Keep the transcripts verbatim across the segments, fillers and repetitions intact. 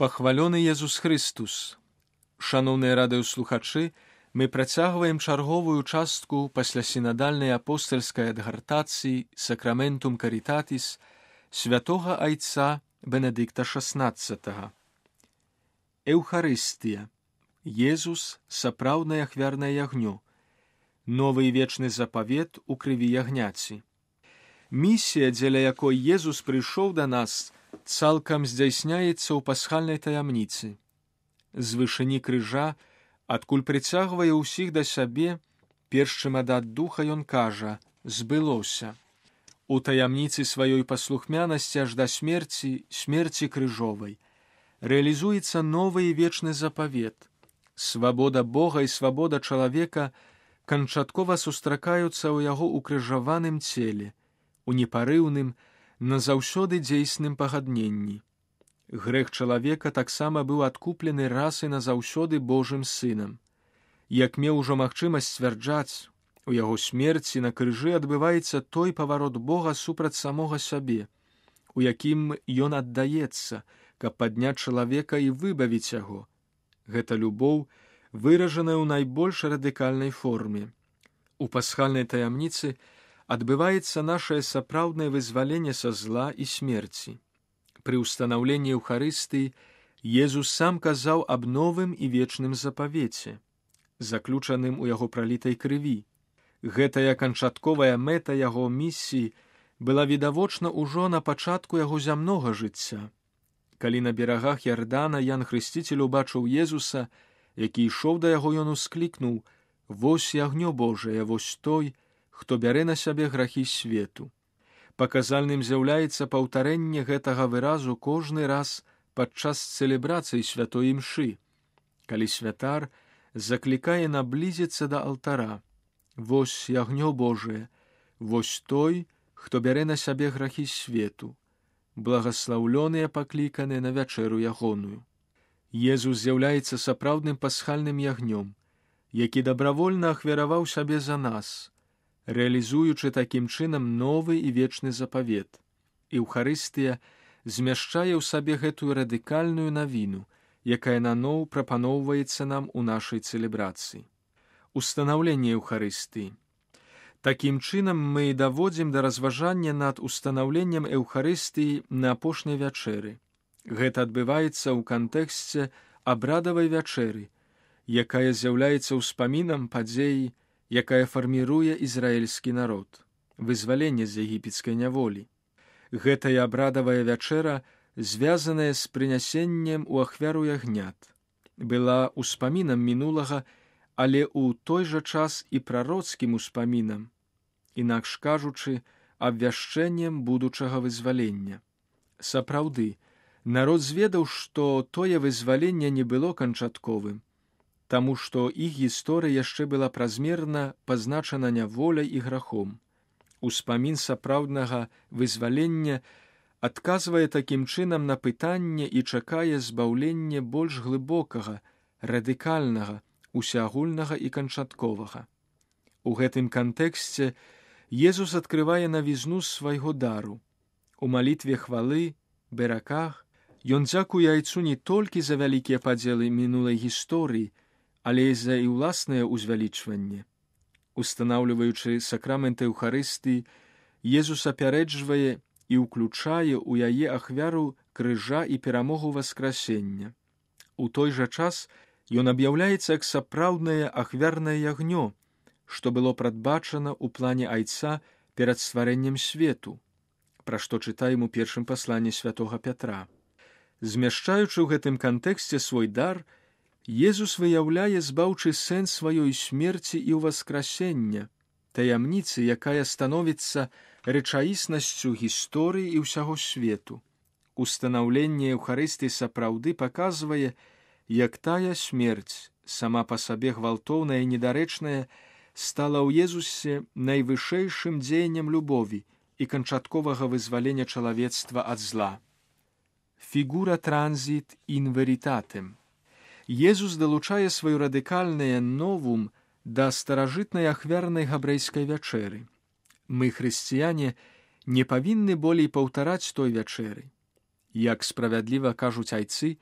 Пахвалёны Езус Христус! Шаноўныя радыёслухачы, мы працягваем чарговую частку паслясінадальнай апостальскай адгартацыі «Сакраментум Карітатіс» святога айца Бенедыкта шаснаццатага. Еўхарыстыя. Езус – сапраўднае ахвярнае ягнё. Новы і вечны запавет у крыві ягняці. Місія, дзеля якой Езус прыйшоў да нас, цалкам здзяйсняецца ў пасхальнай таямніцы. З вышыні крыжа, адкуль прыцягвае ўсіх да сябе, перш чым аддаць духа ён кажа: «Збылося». У таямніцы сваёй паслухмянасці аж да смерці, смерці крыжовай, рэалізуецца новы і вечны запавет. Свабода Бога і свабода чалавека канчаткова сустракаюцца ў яго укрыжаваным целе, у непарыўным, назаўсёды дзейсным пагадненні. Грэх чалавека таксама быў адкуплены раз і назаўсёды Божым сынам. Як меў ужо магчымасць сцвярджаць, у яго смерці на крыжы адбываецца той паварот Бога супраць самога сябе, у якім ён аддаецца, каб падняць чалавека і выбавіць яго. Гэта любоў, выражаная ў найбольш радыкальнай форме. У пасхальнай таямніцы адбываецца нашае сапраўднае вызваленне са зла і смерці. Пры ўстанаўленні Еўхарыстыі Езус сам казаў аб новым і вечным запавеце, заключаным у яго пралітай крыві. Гэтая канчатковая мэта яго місіі была відавочна ўжо на пачатку яго зямнога жыцця. Калі на берагах Ярдана Ян Хрысціцель убачыў Езуса, які ішоў да яго, ён усклікнуў: «Вось ягнё Божае, вось той, хто бярэ на сябе грахі свету». Паказальным з'яўляецца паўтарэнне гэтага выразу кожны раз падчас цэлебрацыі святой імшы, калі святар заклікае наблізіцца да алтара. «Вось ягнё Божае, вось той, хто бярэ на сябе грахі свету. Благаслаўлёныя пакліканы на вячэру ягоную». Езус з'яўляецца сапраўдным пасхальным ягнём, які дабравольна ахвяраваў сябе за нас, рэалізуючы такім чынам новы і вечны запавет. Еўхарыстыя змяшчае ў сабе гэтую радыкальную навіну, якая наноў прапаноўваецца нам у нашай цэлебрацыі. Устанаўленне Еўхарыстыі. Такім чынам мы даводзім да разважання над устанаўленнем Еўхарыстыі на апошняй вячэры. Гэта адбываецца ў кантэксце абрадавай вячэры, якая з'яўляецца ўспамінам падзеі, якая фарміруе ізраільскі народ, вызваленне з егіпецкай няволі. Гэтая абрадавая вячэра, звязаная з прынясеннем у ахвяру ягнят, была ўспамінам мінулага, але ў той жа час і прароцкім успамінам, інакш кажучы, абвяшчэннем будучага вызвалення. Сапраўды, народ зведаў, што тое вызваленне не было канчатковым, таму што іх гісторыя яшчэ была празмерна пазначана няволяй і грахом. Успамін сапраўднага вызвалення адказвае такім чынам на пытанне і чакае збаўлення больш глыбокага, радыкальнага, усеагульнага і канчатковага. У гэтым кантэксце Езус адкрывае навізну свайго дару. У малітве хвалы, бераках, ён дзякуе айцу не толькі за вялікія падзелы мінулай гісторыі, але і за і ўласнае ўзвялічванне. Устанаўліваючы сакрамент Еўхарыстыі, Езус апярэджвае і ўключае ў яе ахвяру крыжа і перамогу васкрасення. У той жа час ён аб'яўляецца як сапраўднае ахвярнае ягнё, што было прадбачана ў плане айца перад стварэннем свету, пра што чытаем у першым пасланні святога Пятра. Змяшчаючы ў гэтым кантэксце свой дар, Езус выяўляе збаўчы сэнс сваёй смерці і ўваскрасення, таямніцы, якая становіцца рэчаіснасцю гісторыі і ўсяго свету. Устанаўленне Еўхарыстыі сапраўды паказвае, як тая смерць, сама па сабе гвалтоўная і недарэчная, стала ў Езусе найвышэйшым дзеяннем любові і канчатковага вызвалення чалавецтва ад зла. Фігура транзит ін верітатем. Езус далучае сваё радыкальнае новум да старажытнай ахвярнай габрэйскай вячэры. Мы, хрысціяне, не павінны болей паўтараць той вячэры. Як справядліва кажуць айцы,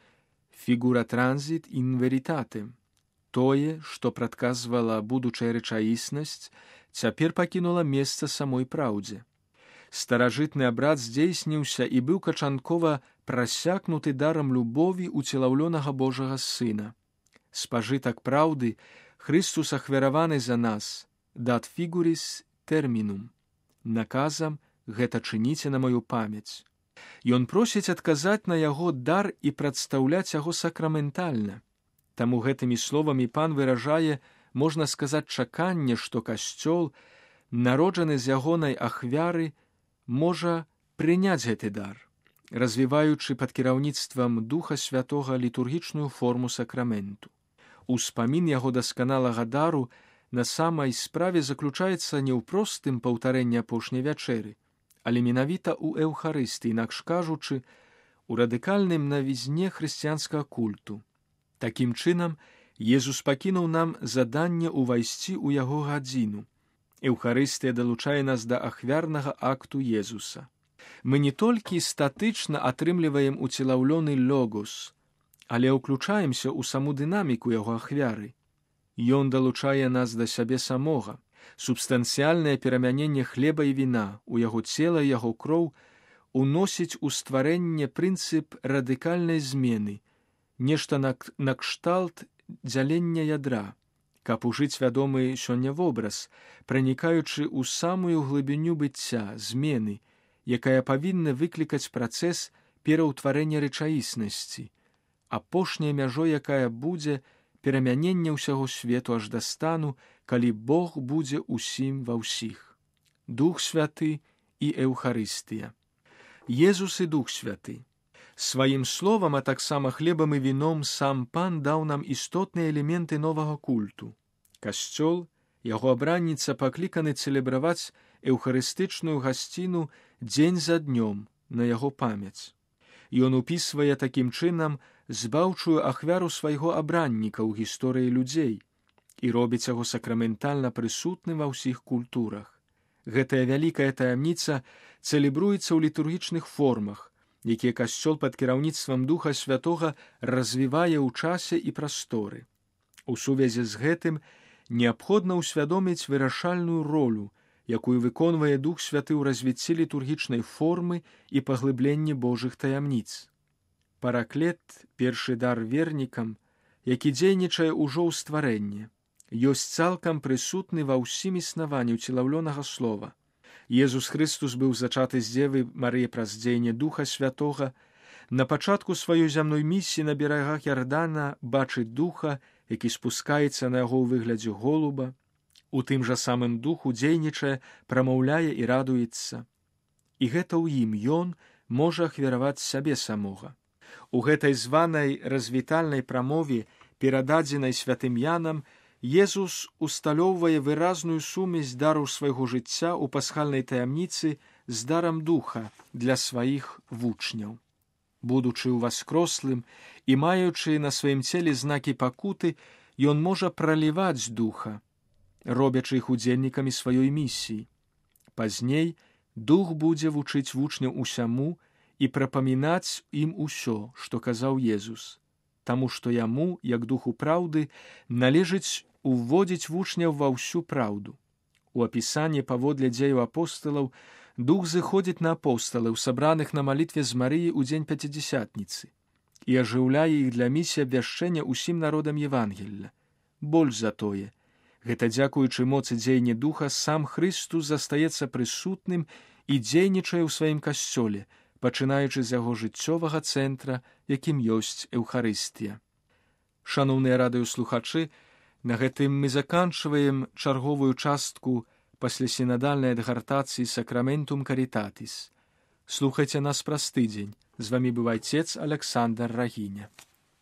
фігура транзит ін верітате. Тое, што прадказвала будучая рэчаіснасць, цяпер пакінула месца самой праўдзе. Старажытны абрад здзейсніўся і быў качанкова прасякнуты дарам любові уцелаўлёнага Божага Сына. Спажытак праўды, Христус ахвяраваны за нас, дат фігуріс тэрмінум. Наказам гэта чыніце на маю памяць. Ён просіць адказаць на яго дар і прадстаўляць яго сакраментальна. Таму гэтымі словамі пан выражае, можна сказаць, чаканне, што касцёл, народжаны з ягонай ахвяры, можа прыняць гэты дар, развіваючы пад кіраўніцтвам Духа Святога літургічную форму сакраменту. Успамін яго дасканалага дару на самай справе заключаецца не ў простым паўтарэнні апошняй вячэры, але менавіта ў эўхарыстыі, інакш кажучы, у радыкальным навізне хрысціянскага культу. Такім чынам, Езус пакінуў нам заданне ўвайсці ў яго гадзіну. Эўхарыстыя далучае нас да ахвярнага акту Езуса. Мы не толькі статычна атрымліваем уцелаўлёны логос, але ўключаемся ў саму дынаміку яго ахвяры. Ён далучае нас да сябе самога. Субстанцыяльнае перамяненне хлеба і віна, у яго цела і яго кроў уносіць у стварэнне прынцып радыкальнай змены, нешта накшталт дзялення ядра, каб ужыць вядомы сёння вобраз, пранікаючы ў самую глыбіню быцця, змены, якая павінна выклікаць працэс пераўтварэння рэчаіснасці, апошняй мяжой якая будзе перамяненне ўсяго свету аж да стану, калі Бог будзе ўсім ва ўсіх. Дух Святы і Эўхарыстыя. Езус і Дух Святы. Сваім словам, а таксама хлебам і віном сам пан даў нам істотныя элементы новага культу. Касцёл, яго абранніца пакліканы цэлебраваць эўхарыстычную гасціну дзень за днём на яго памяць. Ён упісвае такім чынам збаўчую ахвяру свайго абранніка ў гісторыі людзей і робіць яго сакраментальна прысутным ва ўсіх культурах. Гэтая вялікая таямніца цэлебруецца ў літургічных формах, якія касцёл пад кіраўніцтвам Духа Святога развівае ў часе і прасторы. У сувязі з гэтым неабходна ўсвядоміць вырашальную ролю, якую выконвае Дух Святы ў развіцці літургічнай формы і паглыбленні Божых таямніц. Параклет, першы дар вернікам, які дзейнічае ўжо ў стварэнні, ёсць цалкам прысутны ва ўсім існаванні ўцелаўлёнага слова. Езус Христус быў зачаты з дзевы Марыі праз дзеянне Духа Святога. На пачатку сваёй зямной місіі на берагах Ярдана бачыць Духа, які спускаецца на яго ў выглядзе голуба. У тым жа самым духу дзейнічае, прамаўляе і радуецца. І гэта ў ім ён можа ахвяраваць сябе самога. У гэтай званай развітальнай прамове, перададзенай святым Янам, Езус усталёўвае выразную сумесь дару свайго жыцця ў пасхальнай таямніцы з дарам духа для сваіх вучняў. Будучы ўваскрослым і маючы на сваім целе знакі пакуты, ён можа праліваць духа, робячы іх удзельнікамі сваёй місіі. Пазней дух будзе вучыць вучняў усяму і прапамінаць ім усё, што казаў Езус, таму што яму, як духу праўды, належыць уводзіць вучняў ва ўсю праўду. У апісанні паводле дзеяў апосталаў дух зыходзіць на апосталаў, сабраных на малітве з Марыі ў дзень пяцідзясятніцы, і ажыўляе іх для місіі абвяшчэння ўсім народам Евангелля. Больш за тое, гэта дзякуючы моцы дзеяння духа сам Христус застаецца прысутным і дзейнічае ў сваім касцёле, пачынаючы з яго жыццёвага цэнтра, якім ёсць Эўхарыстыя. Шаноўныя радыёслухачы, на гэтым мы заканчваем чарговую частку паслясінадальнай адгартацыі «Сакраментум Карітатис». Слухайце нас праз тыдзень. З вамі быў айцец Аляксандр Рагіня.